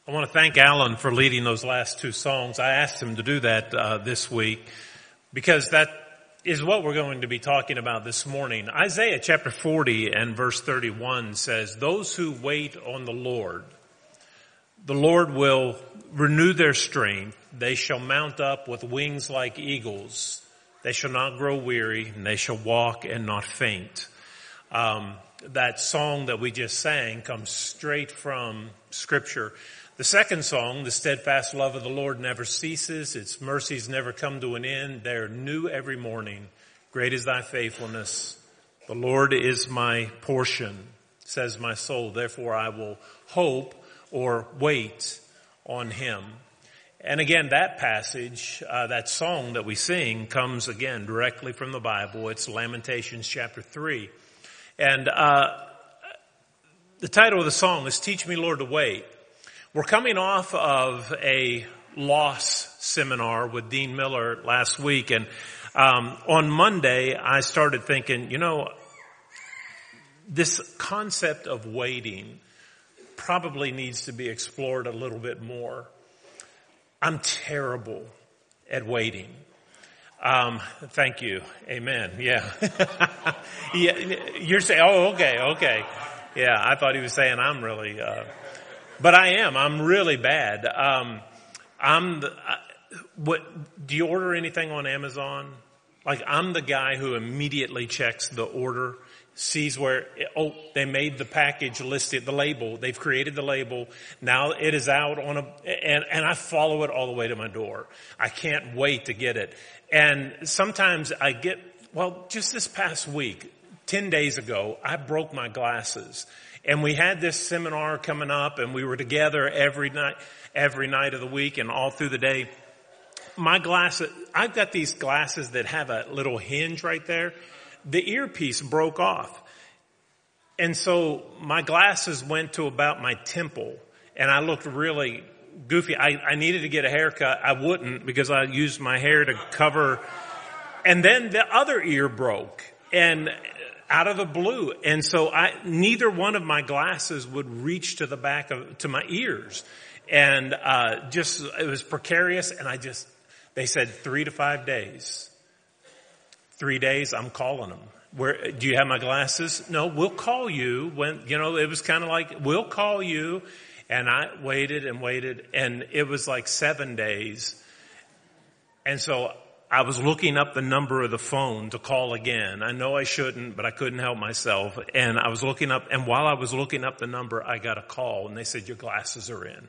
I want to thank Alan for leading those last two songs. I asked him to do that this week because that is what we're going to be talking about this morning. Isaiah chapter 40 and verse 31 says, "Those who wait on the Lord will renew their strength. They shall mount up with wings like eagles. They shall not grow weary, and they shall walk and not faint." That song that we just sang comes straight from Scripture. The second song, "The steadfast love of the Lord never ceases. Its mercies never come to an end. They are new every morning. Great is thy faithfulness. The Lord is my portion, says my soul. Therefore I will hope or wait on him." And again, that passage, that song that we sing comes again directly from the Bible. It's Lamentations chapter 3. And the title of the song is "Teach Me, Lord, to Wait." We're coming off of a loss seminar with Dean Miller last week, and on Monday I started thinking, this concept of waiting probably needs to be explored a little bit more. I'm terrible at waiting. Thank you. Amen. Yeah. Yeah. You're saying, oh, okay. Yeah, I thought he was saying I'm really, but I am. I'm really bad. What, do you order anything on Amazon? Like, I'm the guy who immediately checks the order, sees where, they made the package listed, the label, they've created the label, now it is out on and I follow it all the way to my door. I can't wait to get it. And sometimes I get, just this past week, 10 days ago, I broke my glasses. And we had this seminar coming up, and we were together every night of the week and all through the day. My glasses, I've got these glasses that have a little hinge right there. The earpiece broke off. And so my glasses went to about my temple, and I looked really goofy. I needed to get a haircut. I wouldn't because I used my hair to cover. And then the other ear broke, and out of the blue. And so neither one of my glasses would reach to the back to my ears. And, it was precarious. And they said 3 to 5 days. 3 days, I'm calling them. Do you have my glasses? No, we'll call you when, it was kind of like, we'll call you. And I waited, and it was like 7 days. And so I was looking up the number of the phone to call again. I know I shouldn't, but I couldn't help myself. And I was looking up, and while I was looking up the number, I got a call, and they said, "Your glasses are in."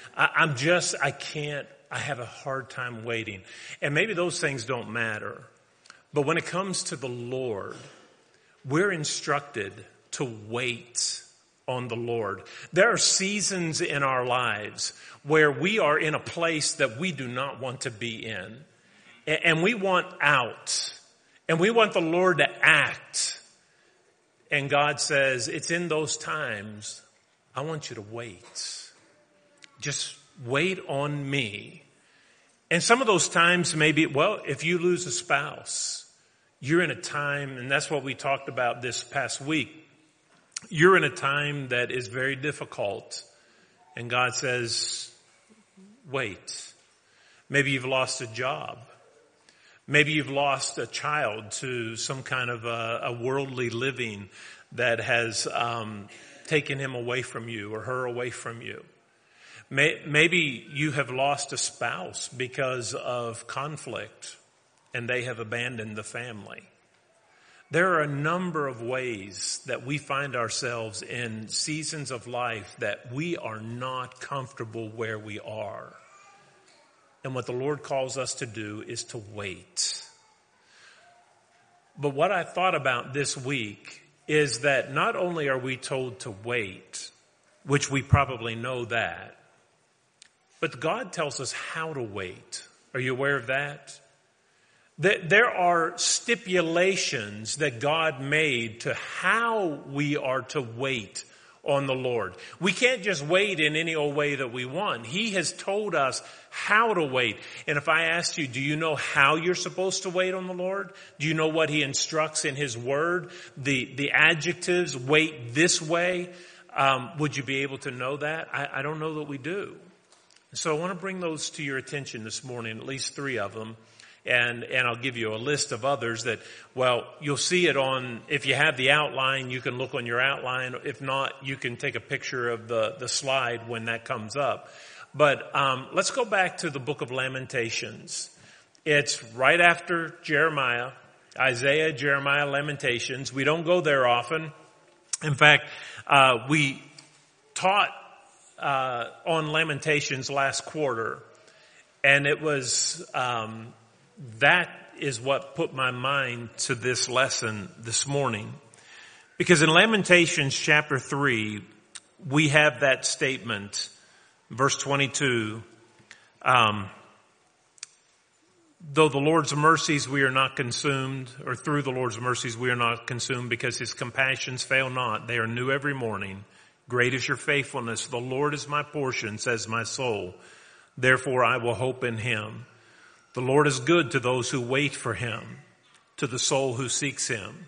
I have a hard time waiting. And maybe those things don't matter. But when it comes to the Lord, we're instructed to wait on the Lord. There are seasons in our lives where we are in a place that we do not want to be in. And we want out. And we want the Lord to act. And God says, it's in those times, I want you to wait. Just wait on me. And some of those times maybe, if you lose a spouse, you're in a time, and that's what we talked about this past week. You're in a time that is very difficult. And God says, wait. Maybe you've lost a job. Maybe you've lost a child to some kind of a worldly living that has taken him away from you or her away from you. Maybe you have lost a spouse because of conflict and they have abandoned the family. There are a number of ways that we find ourselves in seasons of life that we are not comfortable where we are. And what the Lord calls us to do is to wait. But what I thought about this week is that not only are we told to wait, which we probably know that, but God tells us how to wait. Are you aware of that? There are stipulations that God made to how we are to wait on the Lord. We can't just wait in any old way that we want. He has told us how to wait. And if I asked you, do you know how you're supposed to wait on the Lord? Do you know what he instructs in his word? The adjectives, wait this way. Would you be able to know that? I don't know that we do. So I want to bring those to your attention this morning, at least 3 of them. And I'll give you a list of others that, well, you'll see it on, if you have the outline, you can look on your outline. If not, you can take a picture of the slide when that comes up. But let's go back to the book of Lamentations. It's right after Jeremiah, Isaiah, Jeremiah, Lamentations. We don't go there often. In fact, we taught on Lamentations last quarter, and it was that is what put my mind to this lesson this morning. Because in Lamentations chapter 3, we have that statement, verse 22, though the Lord's mercies we are not consumed, or through the Lord's mercies we are not consumed, because his compassions fail not. They are new every morning. Great is your faithfulness. The Lord is my portion, says my soul. Therefore I will hope in him. The Lord is good to those who wait for him, to the soul who seeks him.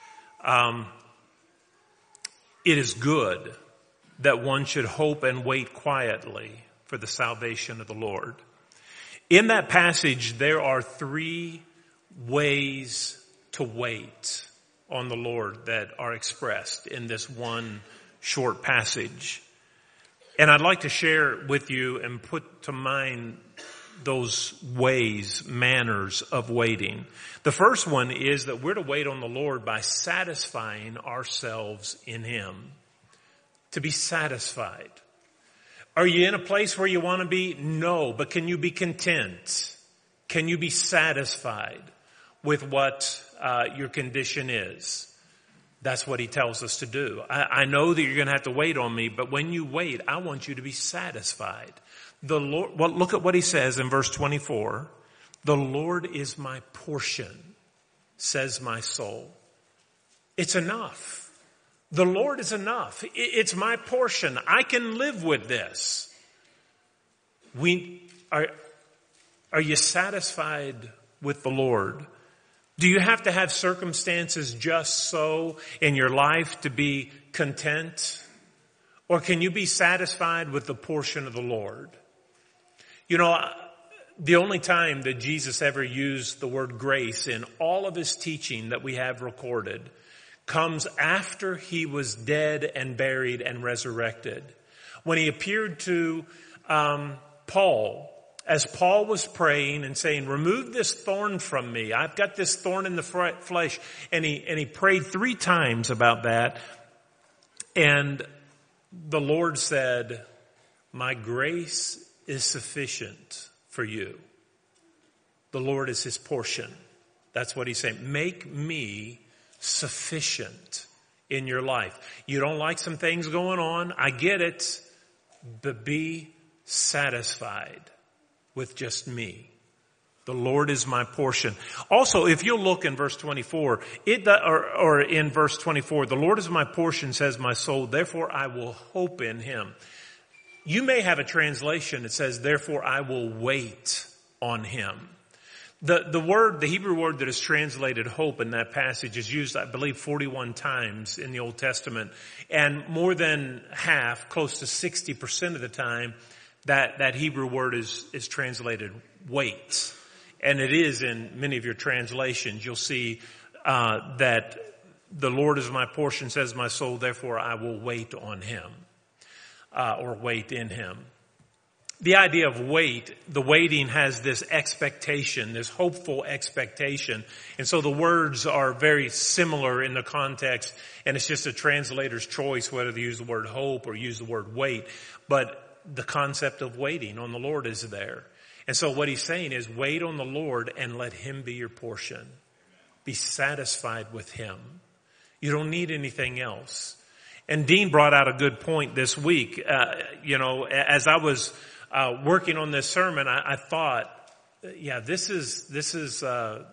It is good that one should hope and wait quietly for the salvation of the Lord. In that passage, there are 3 ways to wait on the Lord that are expressed in this one short passage. And I'd like to share with you and put to mind those ways, manners of waiting. The first one is that we're to wait on the Lord by satisfying ourselves in him. To be satisfied. Are you in a place where you want to be? No, but can you be content? Can you be satisfied with what your condition is? That's what he tells us to do. I know that you're going to have to wait on me, but when you wait, I want you to be satisfied. The Lord, well, look at what he says in verse 24. The Lord is my portion, says my soul. It's enough. The Lord is enough. It's my portion. I can live with this. Are you satisfied with the Lord? Do you have to have circumstances just so in your life to be content? Or can you be satisfied with the portion of the Lord? You know, the only time that Jesus ever used the word grace in all of his teaching that we have recorded comes after he was dead and buried and resurrected. When he appeared to Paul, as Paul was praying and saying, remove this thorn from me. I've got this thorn in the flesh. And he prayed 3 times about that. And the Lord said, my grace is sufficient for you. The Lord is his portion. That's what he's saying. Make me sufficient in your life. You don't like some things going on. I get it. But be satisfied with just me. The Lord is my portion. Also, if you'll look in verse 24, or in verse 24, the Lord is my portion, says my soul. Therefore I will hope in him. You may have a translation that says, therefore I will wait on him. The Hebrew word that is translated hope in that passage is used, I believe, 41 times in the Old Testament. And more than half, close to 60% of the time, that Hebrew word is translated wait. And it is in many of your translations. You'll see, that the Lord is my portion, says my soul, therefore I will wait on him. Or wait in him. The idea of wait, the waiting has this expectation, this hopeful expectation. And so the words are very similar in the context, and it's just a translator's choice whether to use the word hope or use the word wait. But the concept of waiting on the Lord is there. And so what he's saying is wait on the Lord and let him be your portion. Be satisfied with him. You don't need anything else. And Dean brought out a good point this week. As I was working on this sermon, I thought, this is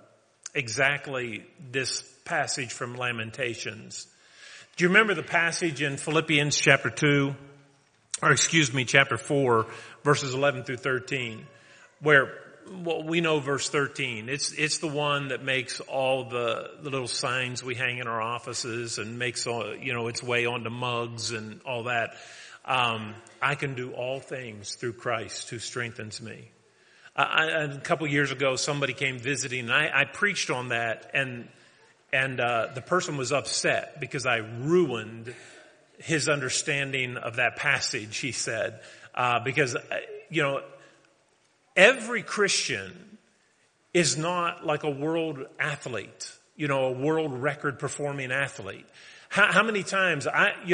exactly this passage from Lamentations. Do you remember the passage in Philippians chapter 4, verses 11 through 13, where well, we know verse 13. It's the one that makes all the little signs we hang in our offices and makes all, its way onto mugs and all that. I can do all things through Christ who strengthens me. A couple years ago, somebody came visiting, and I preached on that, and the person was upset because I ruined his understanding of that passage, he said, because, every Christian is not like a world athlete, a world record performing athlete. How many times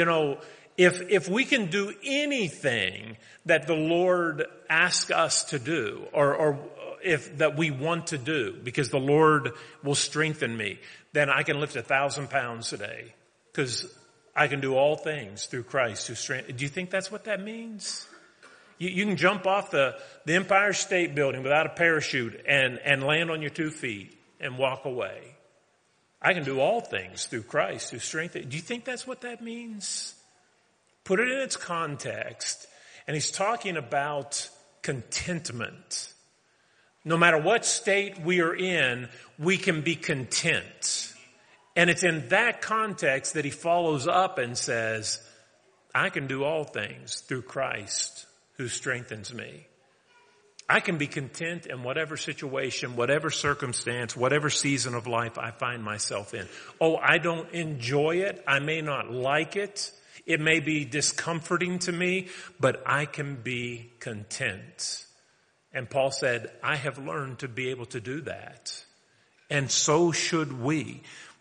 if we can do anything that the Lord asks us to do, or if that we want to do, because the Lord will strengthen me, then I can lift 1,000 pounds today, because I can do all things through Christ who strengthens. Do you think that's what that means? You can jump off the Empire State Building without a parachute and land on your 2 feet and walk away. I can do all things through Christ who strengthens. Do you think that's what that means? Put it in its context. And he's talking about contentment. No matter what state we are in, we can be content. And it's in that context that he follows up and says, I can do all things through Christ who strengthens me. I can be content in whatever situation, whatever circumstance, whatever season of life I find myself in. Oh, I don't enjoy it. I may not like it. It may be discomforting to me, but I can be content. And Paul said, I have learned to be able to do that. And so should we.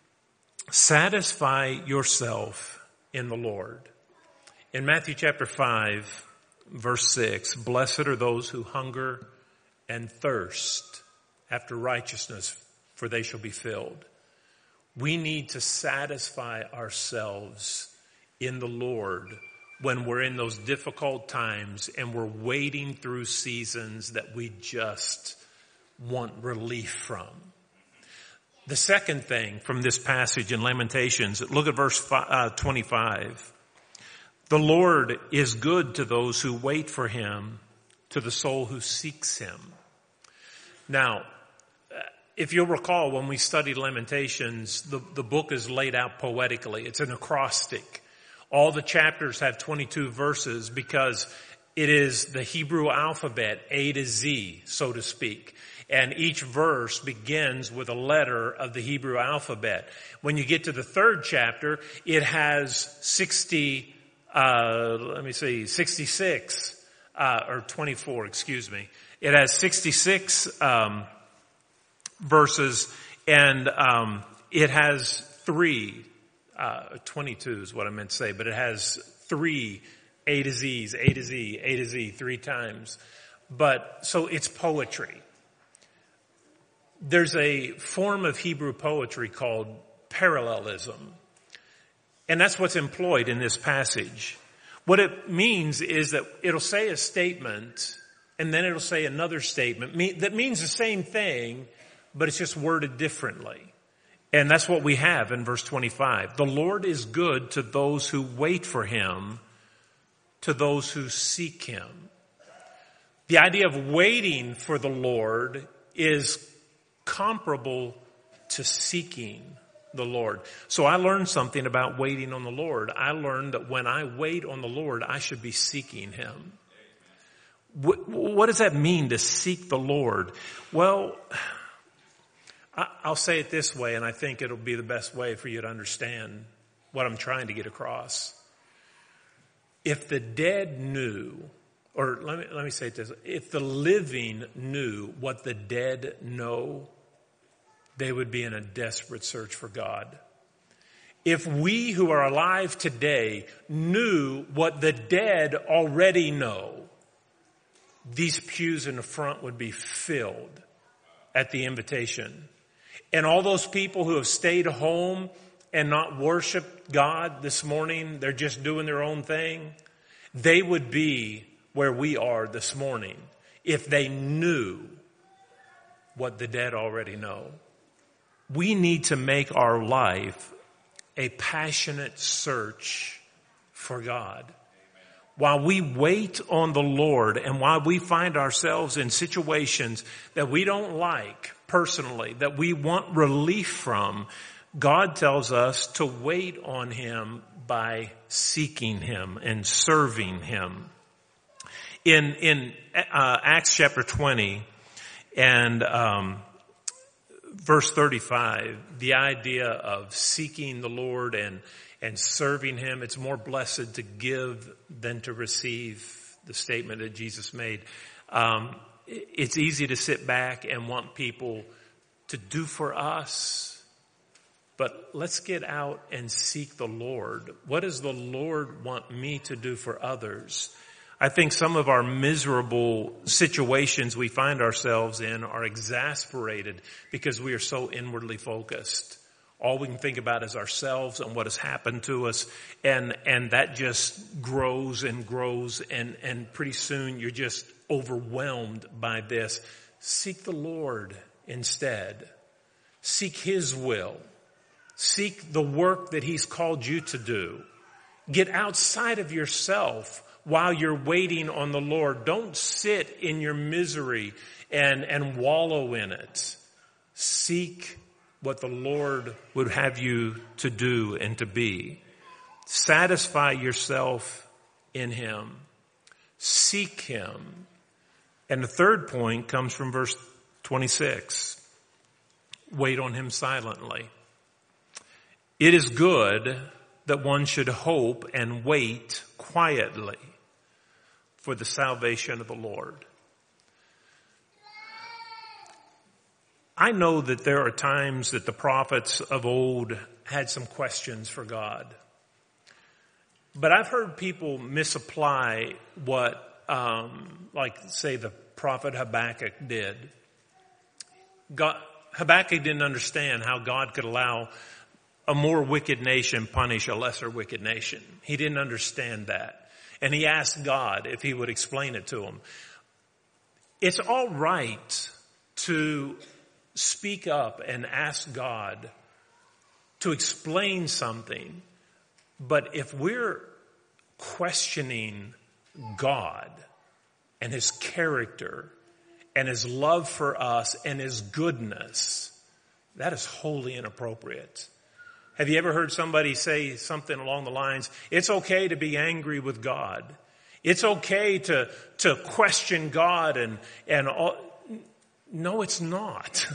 Satisfy yourself in the Lord. In Matthew chapter 5, verse 6, blessed are those who hunger and thirst after righteousness, for they shall be filled. We need to satisfy ourselves in the Lord when we're in those difficult times and we're wading through seasons that we just want relief from. The second thing from this passage in Lamentations, look at verse 25. The Lord is good to those who wait for him, to the soul who seeks him. Now, if you'll recall, when we studied Lamentations, the book is laid out poetically. It's an acrostic. All the chapters have 22 verses because it is the Hebrew alphabet, A to Z, so to speak. And each verse begins with a letter of the Hebrew alphabet. When you get to the third chapter, it has 66, or 24, excuse me. It has 66, verses, and, it has 22 is what I meant to say, but it has 3 A to Z's, A to Z, A to Z 3 times. But, so it's poetry. There's a form of Hebrew poetry called parallelism. And that's what's employed in this passage. What it means is that it'll say a statement and then it'll say another statement that means the same thing, but it's just worded differently. And that's what we have in verse 25. The Lord is good to those who wait for him, to those who seek him. The idea of waiting for the Lord is comparable to seeking the Lord. So I learned something about waiting on the Lord. I learned that when I wait on the Lord, I should be seeking him. What does that mean to seek the Lord? Well, I'll say it this way, and I think it'll be the best way for you to understand what I'm trying to get across. If the dead knew, or let me say it this way, if the living knew what the dead know, they would be in a desperate search for God. If we who are alive today knew what the dead already know, these pews in the front would be filled at the invitation. And all those people who have stayed home and not worshiped God this morning, they're just doing their own thing, they would be where we are this morning if they knew what the dead already know. We need to make our life a passionate search for God. while we wait on the Lord and while we find ourselves in situations that we don't like personally, that we want relief from, God tells us to wait on Him by seeking Him and serving Him. In Acts chapter 20 and verse 35, the idea of seeking the Lord and serving Him, it's more blessed to give than to receive, the statement that Jesus made. It's easy to sit back and want people to do for us, but let's get out and seek the Lord. What does the Lord want me to do for others? I think some of our miserable situations we find ourselves in are exasperated because we are so inwardly focused. All we can think about is ourselves and what has happened to us, and that just grows and grows, and pretty soon you're just overwhelmed by this. Seek the Lord instead. Seek His will. Seek the work that He's called you to do. Get outside of yourself while you're waiting on the Lord. Don't sit in your misery and wallow in it. Seek what the Lord would have you to do and to be. Satisfy yourself in Him. Seek Him. And the third point comes from verse 26. Wait on Him silently. It is good that one should hope and wait quietly for the salvation of the Lord. I know that there are times that the prophets of old had some questions for God. But I've heard people misapply what, like say the prophet Habakkuk did. Habakkuk didn't understand how God could allow a more wicked nation punish a lesser wicked nation. He didn't understand that. And he asked God if He would explain it to him. It's all right to speak up and ask God to explain something. But if we're questioning God and His character and His love for us and His goodness, that is wholly inappropriate. Have you ever heard somebody say something along the lines, it's okay to be angry with God. It's okay to question God and all. No, it's not.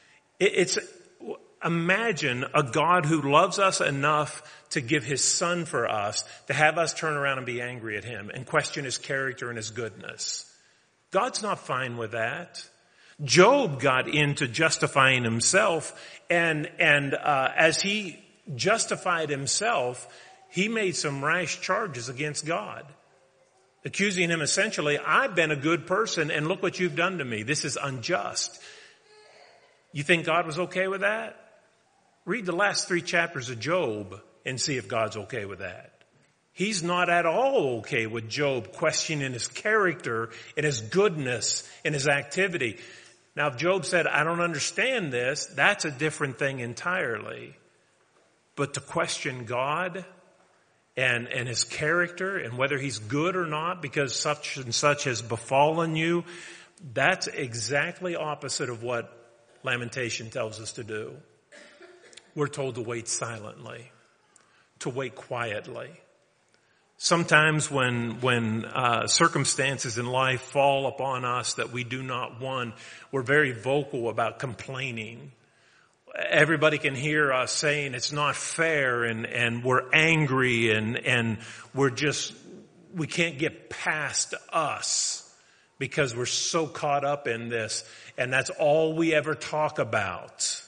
Imagine a God who loves us enough to give His Son for us, to have us turn around and be angry at Him and question His character and His goodness. God's not fine with that. Job got into justifying himself, and as he justified himself, he made some rash charges against God, accusing Him essentially, I've been a good person and look what you've done to me. This is unjust. You think God was okay with that? Read the last 3 chapters of Job and see if God's okay with that. He's not at all okay with Job questioning His character and His goodness and His activity. Now, if Job said, I don't understand this, that's a different thing entirely. But to question God and His character and whether He's good or not because such and such has befallen you, that's exactly opposite of what Lamentation tells us to do. We're told to wait silently, to wait quietly. Sometimes when circumstances in life fall upon us that we do not want, we're very vocal about complaining. Everybody can hear us saying it's not fair, and we're angry, and we can't get past us because we're so caught up in this, and that's all we ever talk about.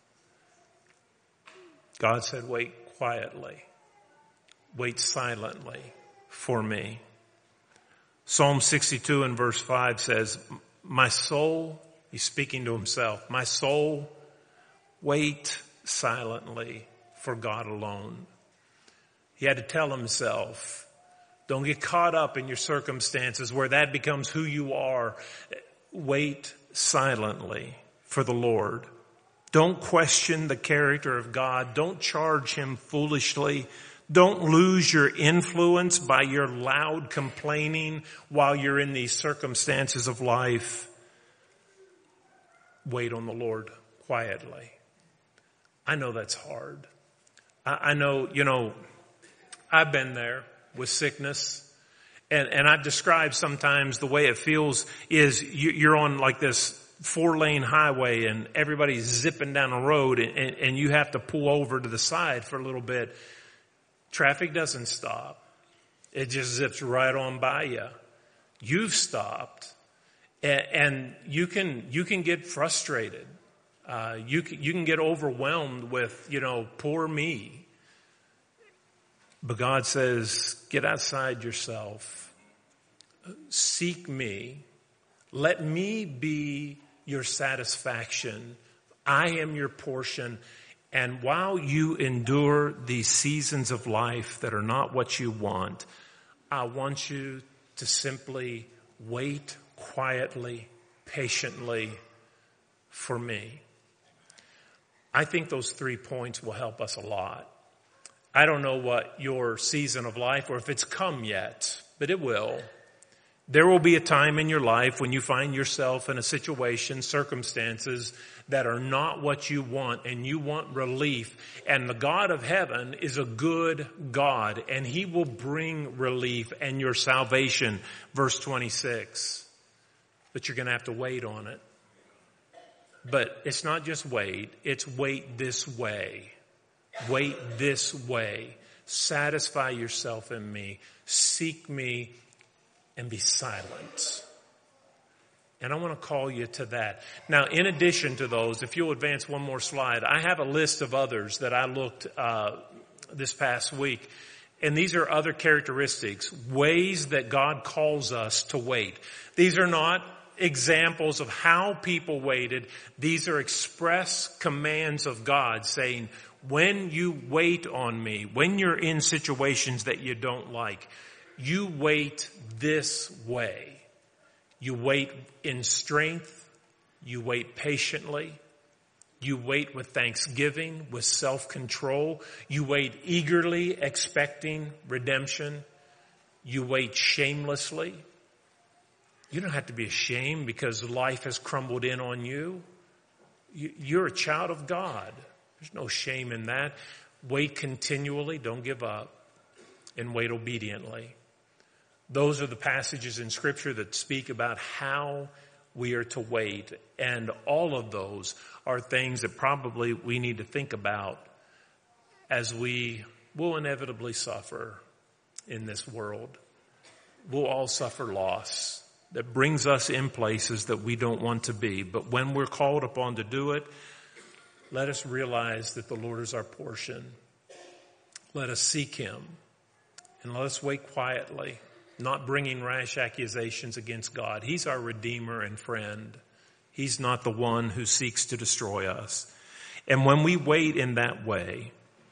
God said, wait quietly. Wait silently for me. Psalm 62 and verse 5 says, my soul, he's speaking to himself, my soul, wait silently for God alone. He had to tell himself, don't get caught up in your circumstances where that becomes who you are. Wait silently for the Lord. Don't question the character of God. Don't charge Him foolishly. Don't lose your influence by your loud complaining while you're in these circumstances of life. Wait on the Lord quietly. I know that's hard. I know, I've been there with sickness. And I've described sometimes the way it feels is you're on like this 4-lane highway and everybody's zipping down the road and you have to pull over to the side for a little bit. Traffic doesn't stop. It just zips right on by you. You've stopped and you can get frustrated. You can get overwhelmed with, poor me. But God says, get outside yourself. Seek me. Let me be your satisfaction. I am your portion. And while you endure these seasons of life that are not what you want, I want you to simply wait quietly, patiently for me. I think those 3 points will help us a lot. I don't know what your season of life or if it's come yet, but it will. There will be a time in your life when you find yourself in a situation, circumstances that are not what you want and you want relief. And the God of heaven is a good God and he will bring relief and your salvation. Verse 26. But you're going to have to wait on it. But it's not just wait, it's wait this way. Wait this way. Satisfy yourself in me. Seek me and be silent. And I want to call you to that. Now, in addition to those, if you'll advance one more slide, I have a list of others that I looked this past week. And these are other characteristics, ways that God calls us to wait. These are not examples of how people waited. These are express commands of God saying, when you wait on me, when you're in situations that you don't like, you wait this way. You wait in strength. You wait patiently. You wait with thanksgiving, with self-control. You wait eagerly, expecting redemption. You wait shamelessly. You don't have to be ashamed because life has crumbled in on you. You're a child of God. There's no shame in that. Wait continually, don't give up, and wait obediently. Those are the passages in Scripture that speak about how we are to wait. And all of those are things that probably we need to think about as we will inevitably suffer in this world. We'll all suffer loss that brings us in places that we don't want to be. But when we're called upon to do it, let us realize that the Lord is our portion. Let us seek him. And let us wait quietly, not bringing rash accusations against God. He's our Redeemer and friend. He's not the one who seeks to destroy us. And when we wait in that way,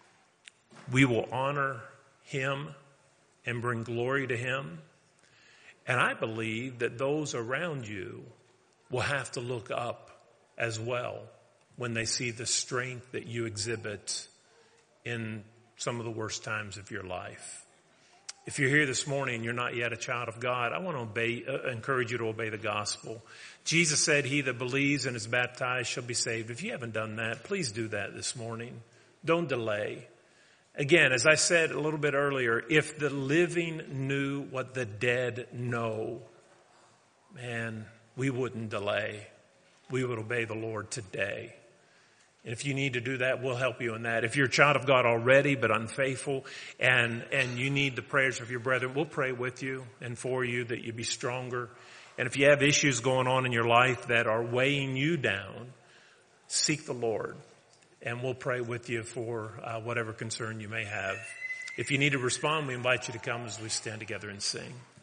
we will honor him and bring glory to him. And I believe that those around you will have to look up as well when they see the strength that you exhibit in some of the worst times of your life. If you're here this morning and you're not yet a child of God, I want to encourage you to obey the gospel. Jesus said, he that believes and is baptized shall be saved. If you haven't done that, please do that this morning. Don't delay. Again, as I said a little bit earlier, if the living knew what the dead know, man, we wouldn't delay. We would obey the Lord today. And if you need to do that, we'll help you in that. If you're a child of God already but unfaithful and you need the prayers of your brethren, we'll pray with you and for you that you be stronger. And if you have issues going on in your life that are weighing you down, seek the Lord. And we'll pray with you for whatever concern you may have. If you need to respond, we invite you to come as we stand together and sing.